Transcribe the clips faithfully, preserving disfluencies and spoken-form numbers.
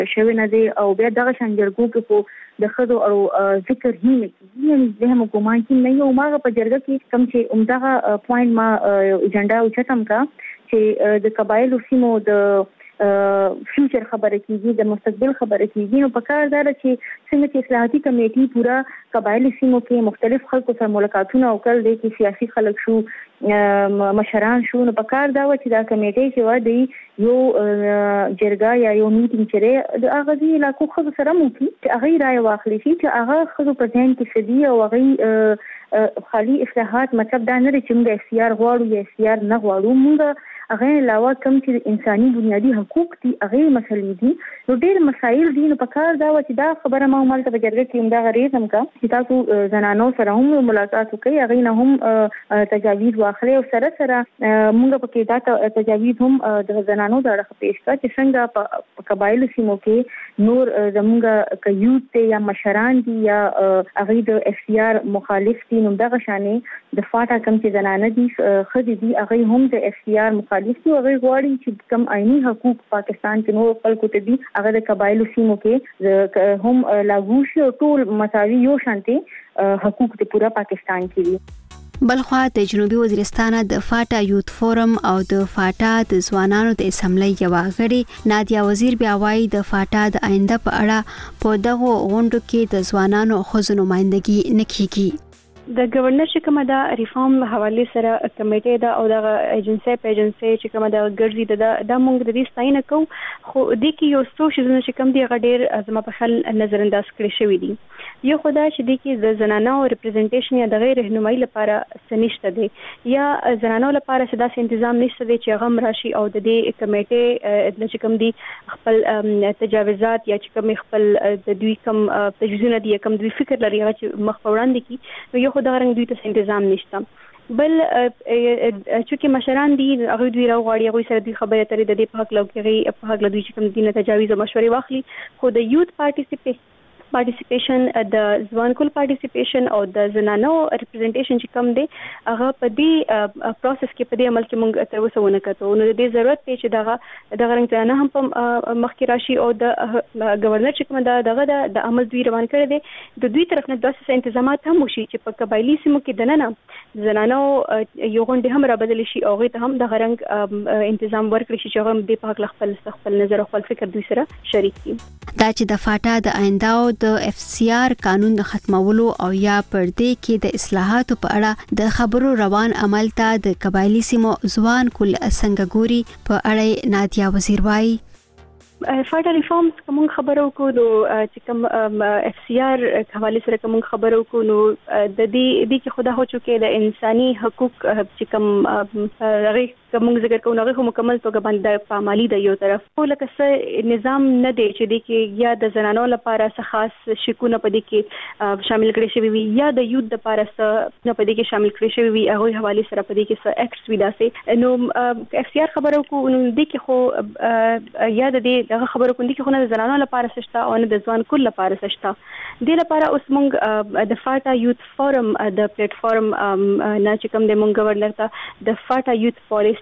شوی نه دی او بیا دغه شان جرګو کې په د خدو او ذکر هی نه کیږي یعنی د هم ګمان کې نه یو ماغه په جرګه کې کم چې عمدغه پوینټ ما ایجنډا او چتم کا چې د قبایلو سیمو د فیوچر خبره کیږي د مستقبل خبره کیږي نو په کار دا چې څنګه چې اصلاحاتي کمیټي پورا قبایلی سیمو کې مختلف خلکو سره ملاقاتونه وکړل دي چې سیاسي خلک شو مشران شو نو په کار دا چې دا کمیټي چې و دی یو جرګه یا یو میټینګ چره د هغه دی علاقو خو سره مو کی چې هغه رائے واخلي چې هغه خو په ځین کې سدي او هغه خالي اصلاحات مطلب دا نه چې موږ اختیار غواړو یا اختیار نه غواړو موږ هغه علاوه کوم چې انساني بنیادی حقوق دي هغه مسلې دي نو ډېر مسایل دي نو په کار دا چې دا خبره ما عمل ته بجرګه کې همدا غریز هم کا چې تاسو زنانو سره هم ملاقات وکړي هغه نه هم تجاویز واخلي او سره سره موږ په کې دا تجاویز هم د زنانو د اړه پیښ کا چې څنګه په قبایل سیمو کې نور زموږ کيوت یا مشران دي یا هغه د اف سی آر مخالف دي نو دغه شانې د فاټا کم چې زنانه دي خدي دي هغه هم د اف سی آر مخالف دي هغه غواړي چې کم آئینی حقوق پاکستان کې نو خلکو ته دي هغه د قبایلو سیمو کې هم لاګو شي او ټول مساوي یو شانتي حقوق د پورا پاکستان کې دي بلخوا د جنوبي وزیرستان د فاټا یوت فورم او د فاټا د ځوانانو د اسمبلی یو غړي نادیا وزیر بیا وايي د فاټا د آینده په اړه په دغه غونډو کې د ځوانانو خو نمائندګي نه کیږي د گورنرشپ کومه دا ریفارم حواله سره کمیټه دا او د ایجنسی په ایجنسی چې کومه دا ګرځي دا د موږ د دې ستاینه کو خو د کې یو څو شیزونه چې کوم دی غډیر ازما په خل نظر انداز کړی شوی دی یو خدای چې د کې د زنانو ریپرزنټیشن یا د غیر رهنمایي لپاره سنشته دی یا زنانو لپاره سدا سي تنظیم نشته دی چې غم راشي او د دې کمیټه د چې کوم دی خپل تجاوزات یا چې کوم خپل د دوی کوم تجویزونه دي کوم دوی فکر لري چې مخ وړاندې کی نو یو خدای رنګ دوی ته تنظیم نشته بل چې مشران دي هغه دوی راغړي هغه سره دوی خبرې اترې د دې په حق لوګي په حق دوی چې کوم دینه تجاوز او مشورې واخلي خو د یوت پارټیسیپیشن پارټیسیپیشن د ځوان کول پارټیسیپیشن او د زنانو ریپرزنټیشن چې کم دی هغه په دې پروسس کې په دې عمل کې موږ تر اوسه ونه کتو نو د دې ضرورت دی چې دغه دغه رنګ نه هم په مخکې راشي او د گورنر چې کوم دغه د عمل دوی روان کړی دی د دوی طرف نه داسې تنظیمات هم وشي چې په قبایلی سیمو کې دننه زنانو یو غونډه هم را بدل شي او غي ته هم دغه رنګ تنظیم ورکړي شي چې هغه د په حق خپل خپل نظر او خپل فکر دوی سره شریک دي دا چې د فاټا د آینده د اف سی آر قانون د ختمولو او یا پردې کې د اصلاحاتو په اړه د خبرو روان عمل ته د قبایلی سیمو ځوان کل څنګه ګوري په اړه نادیا وزیر وايي فاټا ریفارمز کوم خبرو کو نو چې کوم اف سی آر حواله سره کوم خبرو کو نو د دې د کې خدا هو چې د انساني حقوق چې کوم هغه کوم ذکر کوو هغه مکمل توګه باندې پامالي د یو طرف لکه څه نظام نه دی چې د کې یا د زنانو لپاره څه خاص شکونه پدې کې شامل کړي شوی وي یا د یوت لپاره څه نه پدې کې شامل کړي شوی وي هغه حواله سره پدې کې څه اکټس وي داسې نو اف سی آر خبرو کو نو د کې خو یا د دې دغه خبرو کوندي کې خو نه د زنانو لپاره سشته او نه د ځوان کول لپاره سشته د لپاره اوس موږ د فاټا یوت فورم د پلیټ فارم نه چې کوم د موږ گورنر ته د فاټا یوت پالیسي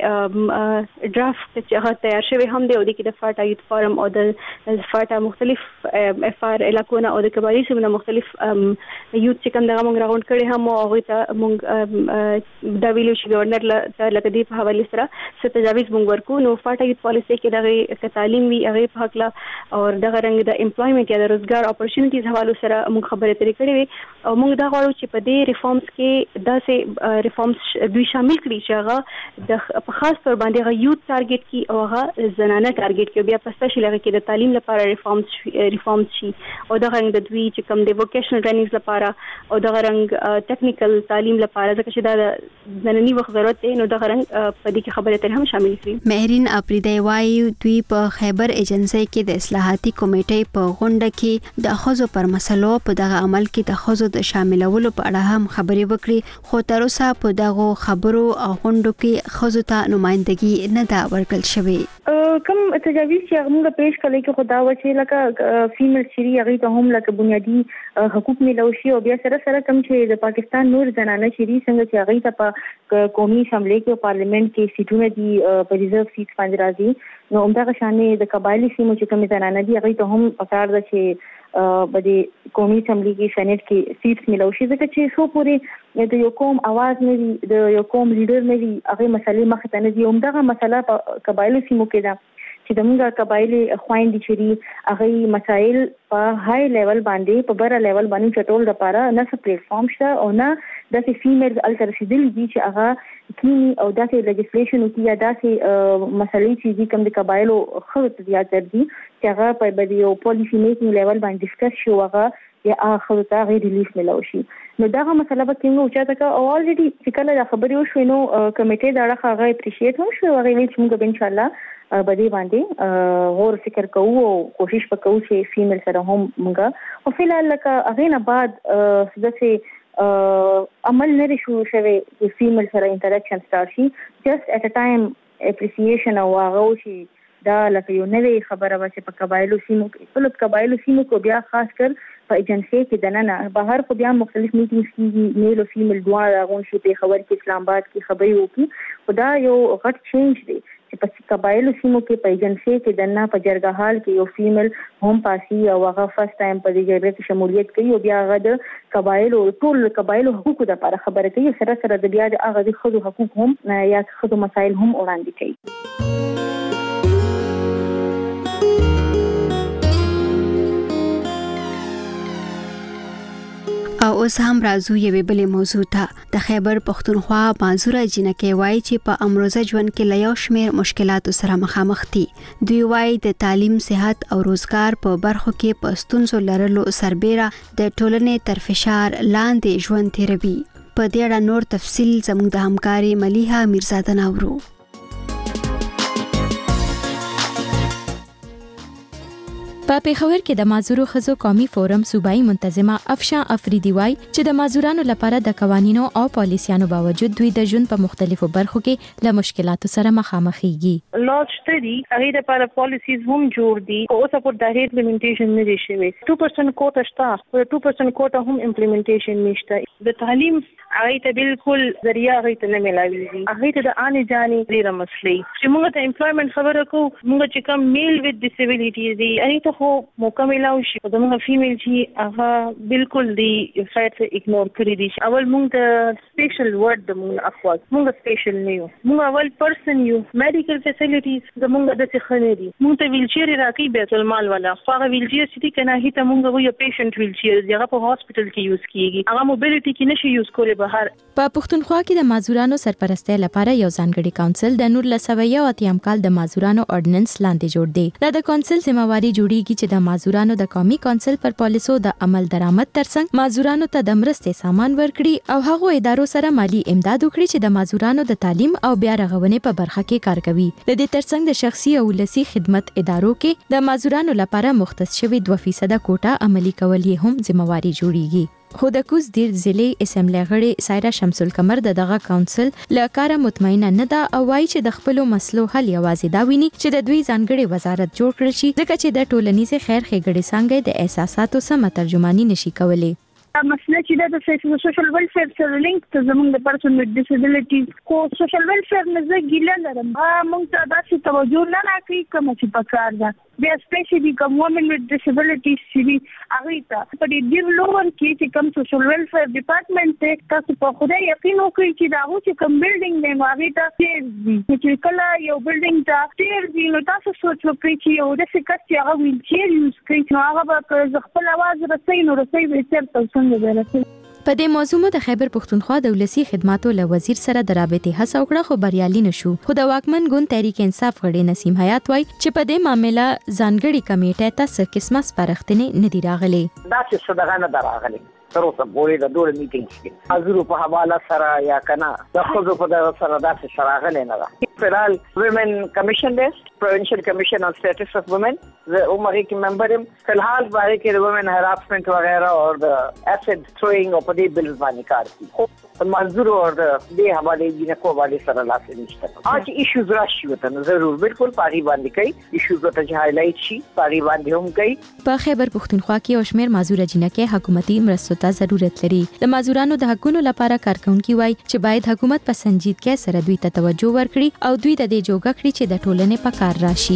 ډرافټ چې هغه تیار شوی هم دی او د کې د فاټا یوت فارم او د فاټا مختلف اف آر علاقونه او د قبایلی سیمو مختلف یوت چې کوم دغه موږ راغونډ کړي هم او هغه ته موږ د ویلو شي گورنر لکه دی په حواله سره ست تجاویز موږ ورکو نو فاټا یوت پالیسي کې دغه تعلیم وی هغه په حق لا او دغه رنګ د امپلویمنت یا د روزګار اپورچونټیز حواله سره موږ خبرې اترې کړې وي او موږ دا غواړو چې په دې ریفارمز کې داسې ریفارمز دوی شامل کړي چې هغه د په خاص تور باندې هغه یوت ټارګټ کی او هغه زنانه ټارګټ کی بیا پسته شي لږه کې د تعلیم لپاره ریفارمز ریفارمز شي او دغه رنګ د دوی چې کوم د ووکیشنل ټریننګز لپاره او دغه رنګ ټیکنیکل تعلیم لپاره ځکه چې دا د نننی وخت ضرورت دی نو دغه رنګ په دې کې خبرې اترې هم شامل کړي مهرین اپریدی وايي دوی په خیبر ایجنسی کې د اصلاحاتي کمیټې په غونډه کې د خزو پر مسلو په دغه عمل کې د خزو د شاملولو په اړه هم خبرې وکړي خو تر اوسه په دغه خبرو او غونډو کې خزو ته نمائندګي نه دا ورکړل شوی کوم تجاویز چې موږ پیش کړی کې خدا و چې لکه فیمیل شری هغه ته هم لکه بنیادی حقوق ملوشي او بیا سره سره کوم چې د پاکستان نور زنانه شری څنګه چې هغه ته په قومي اسمبلی کې پارلیمنت کې سیټونه دي په ریزرو سیټ باندې راځي نو همدغه شانې د قبایلی سیمو چې کوم زنانه دي هغه ته هم پکار ده چې په دې قومي اسمبلی کې سېنات کې سیټ ملوشي ځکه چې څو پورې د یو قوم आवाज نه وي د یو قوم لیډر نه وي هغه مسلې مخ ته نه دي همدغه مسله په قبایلی سیمو کې ده چې دموږه قبایلی خويندې چې هغه مسائل په های لیول باندې په بره لیول باندې چټول لپاره نه څه پلیټ فارم شته او نه د فیمیل الټرسیدل دي چې هغه کینی او داسې لیجسلیشن او یا داسې مسلې چې کوم د قبایلو خلک زیات دي چې هغه په بدیو پالیسی میکینګ لیول باندې ډیسکس شو هغه یا هغه ته غیر ریلیف ملوشي نو دا مسله به څنګه اوچاته کا او الریډي چې کله دا خبرې وشو نو کمیټه دا هغه اپریشیټ هم شو هغه ویل چې موږ به ان شاء الله بدی باندې غور فکر کوو او کوشش وکړو چې فیمیل سره هم موږ او فلحال لکه هغه نه بعد دغه عمل نه شو شوی چې فیمیل سره انټریکشن سٹارټ شي جست اټ ا ټایم اپریسیشن او هغه شي دا لکه یو نوې خبره و چې په قبایلو سیمو کې په قبایلو سیمو کې بیا خاص کر په ایجنسی کې دننه بهر خو بیا مختلف میټینګز کیږي میل او فیمیل دواړه غون شي په خبر کې اسلام آباد کې خبري وکړي خدا یو غټ چینج دی چې په قبایلو سیمو کې په ایجنسی کې دننه په جرګه حال کې یو فیمیل هم پاسي او هغه فرست ټایم په دې جرګه کې شمولیت کوي او بیا هغه د قبایلو ټول قبایلو حقوقو لپاره خبره کوي سره سره د بیا د هغه د خود حقوق هم یا خود مسایل هم وړاندې کوي او اوس هم راځو یوې بلې موضوع ته د خیبر پښتونخوا منظوره جنکې وایي چې په امروزه ژوند کې له یو شمېر مشکلاتو سره مخامخ دي دوی وایي د تعلیم صحت او روزګار په برخو کې په ستونزو لرلو سربېره د ټولنې تر فشار لاندې ژوند تیروي په دې اړه نور تفصیل زموږ د همکاري ملیحه میرزاده ناورو په پیښور کې د مازورو خزو قومي فورم صوبایي منتظمه افشا افریدي وای چې د مازورانو لپاره د قوانینو او پالیسیانو باوجود دوی د ژوند په مختلفو برخو کې له مشکلاتو سره مخامخېږي لاج شته هغه د لپاره پالیسیز هم جوړ دي او اوس په د امپلیمنټیشن نه دي شوی two percent کوټه شته او two percent کوټه هم امپلیمنټیشن نشته د تعلیم هغه ته بالکل ذریعہ هغه ته نه ملاوي هغه ته د اني جاني ډیره مسلې چې موږ ته امپلویمنت خبره کو موږ چې کوم میل وذ ډیسیبিলিټیز دي هغه خو موقع ملاوي شي د موږ فیمیل چې هغه بالکل دی فایټ اګنور کړی دي اول موږ د سپیشل ورډ د موږ اخواز موږ سپیشل نه یو موږ اول پرسن یو میډیکل فیسیلیټیز د موږ د څه خنې دي موږ ته ویل چیر راکې بیت المال والا هغه ویل چیر چې کنه هیته موږ یو پیشنټ ویل چیر هغه په هاسپټل کې یوز کیږي هغه موبیلیټي کې نشي یوز کولای بهر په پښتونخوا کې د مازورانو سرپرستۍ لپاره یو ځانګړي کونسل د نور لسویه او اتیم کال د مازورانو اورډیننس لاندې جوړ دی دا د کونسل ذمہواری جوړیږي چې د مازورانو د قومي کونسل پر پالیسو د عمل درآمد ترڅنګ مازورانو ته د مرستې سامان ورکړي او هغه ادارو سره مالی امداد وکړي چې د مازورانو د تعلیم او بیا رغونې په برخه کې کار کوي د دې ترڅنګ د شخصي او ولسی خدمت ادارو کې د مازورانو لپاره مختص شوی دوه فیصد کوټه عملی کول یې هم ذمہواری جوړیږي خو د کوز دیر ضلع اسمبلی غړي سایرا شمس القمر د دغه کونسل له کاره مطمئنه نه ده او وايي چې د خپل مسلو حل یوازې دا ویني چې د دوی ځانګړي وزارت جوړ کړي شي ځکه چې د ټولنیز خیر ښېګړې څنګه د احساساتو سم ترجمانی نشي کولای مسله چې د سوشل ویلفیر سره لینک ته زموږ د پرسن وذ ډیسیبিলিټیز کو سوشل ویلفیر نه زه ګیله لرم موږ ته داسې توجه نه راکړي کوم چې پکار ده بیا سپیشلی کوم وومن وذ ډیسیبিলিټیز چې هغه ته په دې ډیر لوړ کې چې کوم سوشل ویلفیر ډپارټمنټ ته تاسو په خدای یقین وکړئ چې دا چې کوم بلډینګ دی نو هغه ته چې کله یو بلډینګ ته تیر دی نو تاسو سوچ وکړئ چې یو د څه کس چې هغه ویل چیر یوز کوي نو هغه به خپل आवाज رسوي نو رسوي به چیرته څنګه په دې موضوع د خیبر پښتونخوا د ولسی خدماتو له وزیر سره د رابطې هڅه وکړه خو بریالي نشو خو د واکمن ګوند تحریک انصاف غړي نسیم حیات وای چې په دې معاملې ځانګړي کمیټه ته څه قسمه سپارښتنې نه دی راغلي دا چې صدقه نه دراغلي تر اوسه پورې د ډور میټینګ کې حضور په حواله سره یا کنه د خود په د سره داسې شراغله نه ده فلحال ویمن کمیشن لیست پروینشل کمیشن on status of women the عمرې کې ممبر هم فلحال باندې کې د وومن هراسمنت وغیرہ او د اسید تھروینګ او په دې بل باندې کار کوي منظور اور دې حواله جنکو حواله سره لاس نشته اج ایشوز راشي وته ضرور بالکل پاری باندې کوي ایشوز ته هایلایټ شي پاری باندې هم کوي. په خیبر پختونخوا کې او شمیر معذور جنکه حکومتي مرستو ته ضرورت لري. د معذورانو د حقونو لپاره کارکونکي وایي چې باید حکومت په سنجیدګۍ سره دوی ته توجه ورکړي او دوی ته د جوګه کړي چې د ټولنې په کار راشي.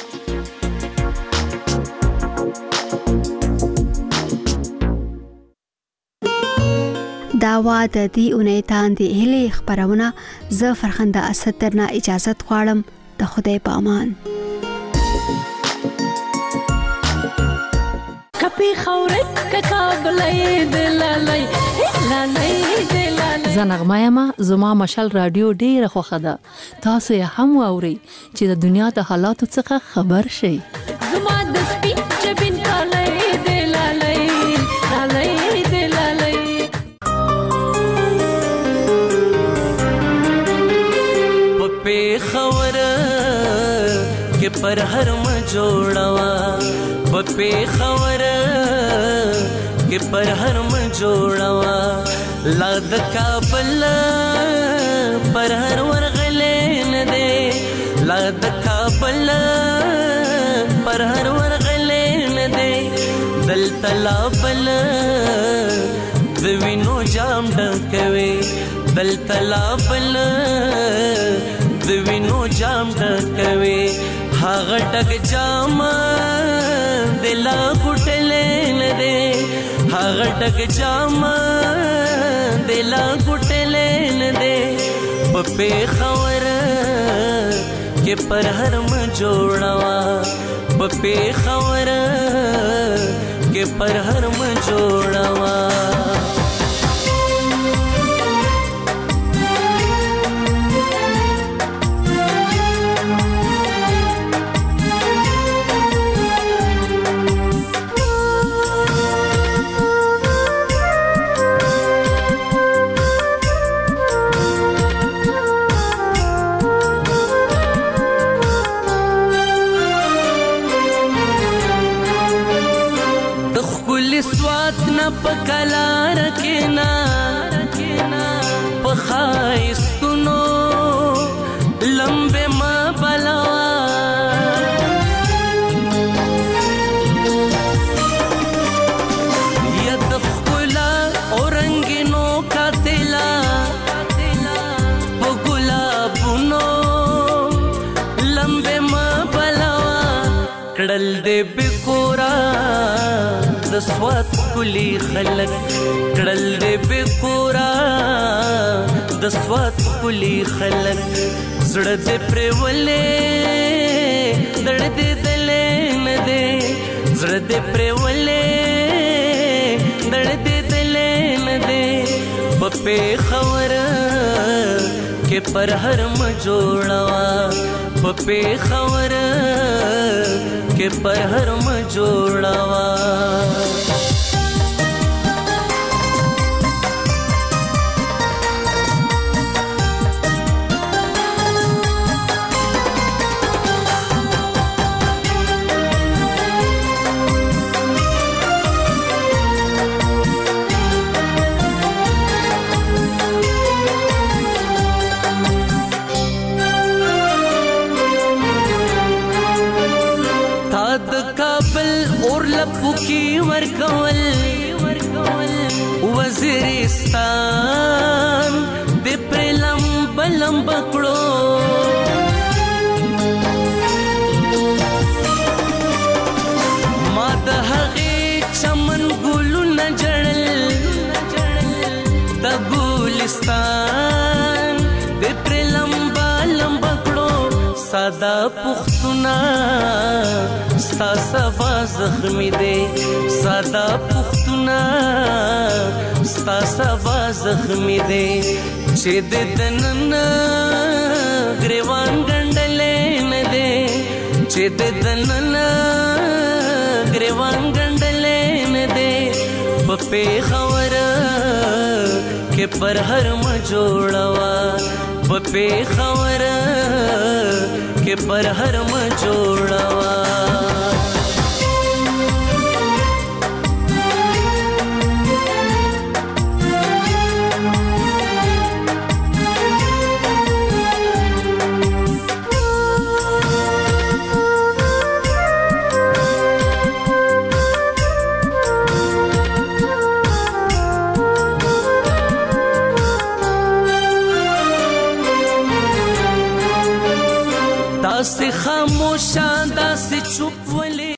دا وا د دې اونۍ تاندې هلي خبرونه زه فرخنده اسد درنه اجازه غواړم. د خدای په امان. کپی خورت ککابلې دلالای لالای دلالای زنغمه ما زما مشال رادیو ډیره خوخه ده. تاسو یې هم واوري چې د دنیا د حالاتو څخه خبر شئ. زما د سپین جبین کالای دلالای لالای دلالای په خبر کې پر هر م جوړوا په خبر کې پر هر م جوړوا لا د کابل پر هر ورغلې نه دې لا د کابل پر هر ورغلې نه دې دل تلا بل د وینو جام ډکوي دل تلا بل د وینو جام ډکوي هغه ټک جام دلا ګټلې نه دې هغه ټک جام دلا ګټلې نه دې په خبر کې پر هر م جوړوا په خبر کې پر هر م جوړوا پکلا رکنا پخایستونو لمبه ما بلوا ید خلا اورنگینو کاتلا پګلابونو لمبه ما بلوا کړل دې بکورا د سوات کلی خلق کړل دې بکورا د سوات کلی خلق زړه دې پرولې دړ دې دلې نه دې زړه دې پرولې دړ دې دلې نه دې په خبر کې پر هر م جوړوا په خبر کې پر هر م جوړوا لپوکی ورکول وزیرستان د پرلم بلم بکړو ما د هغې چمن ګلونه جړل د ګلستان د پرلم بلم بکړو ساده پختونه ستا سبا زخمی دے سادا پختونا ستا سبا زخمی دے چه دے دنن گریوان گنڈلے ندے چه دے دنن گریوان گنڈلے ندے پپے خور کے پر ہر مجوڑوا پپے خور کے پر ہر مجوڑوا